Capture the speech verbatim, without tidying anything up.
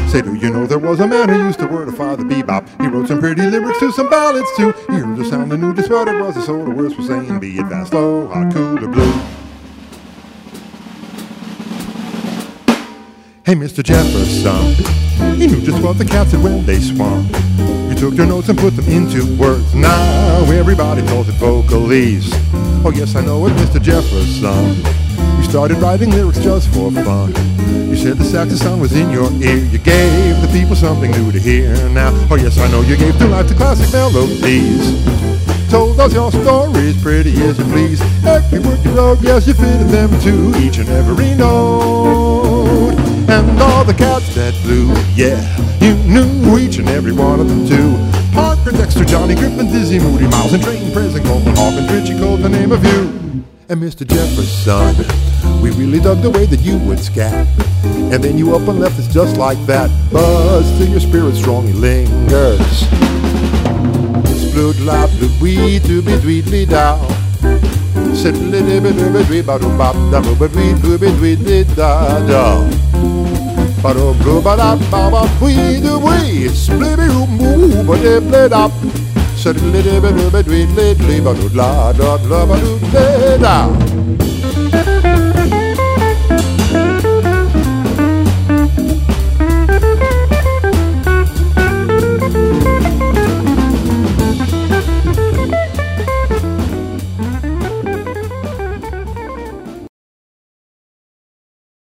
Say, do you know there was a man who used to wordify the bebop? He wrote some pretty lyrics to some ballads too. He heard the sound and knew just what it was. The sort of words were saying, be it fast, slow, hot, cool, or blue. Hey, Mister Jefferson, he knew just what the cats said when they swung. You took their notes and put them into words. Now everybody calls it vocalese. Oh yes, I know it, Mister Jefferson. You started writing lyrics just for fun. You said the saxophone was in your ear. You gave the people something new to hear. Now, oh yes, I know you gave to life to classic melodies. Told us your stories, pretty as you please. Every word you wrote, yes, you fitted them to each and every note. And all the cats that flew, yeah, you knew each and every one of them too. Parker, Dexter, Johnny Griffin, Dizzy, Moody, Miles, and Train, President, Coleman, Hawkins, Richie Cole, to name a few. And Mister Jefferson, we really dug the way that you would scat. And then you up and left us just like that. But still your spirit strongly lingers. Splood la blue wee to be tweedly down. Said little bit of a dwee ba do bop da bo ba dwee do be tweedly da da. Ba do go ba da ba ba wee do wee. Splibby hoo moo ba de bled up. Said little bit of a tweedly dwee ba do la da da ba do de da.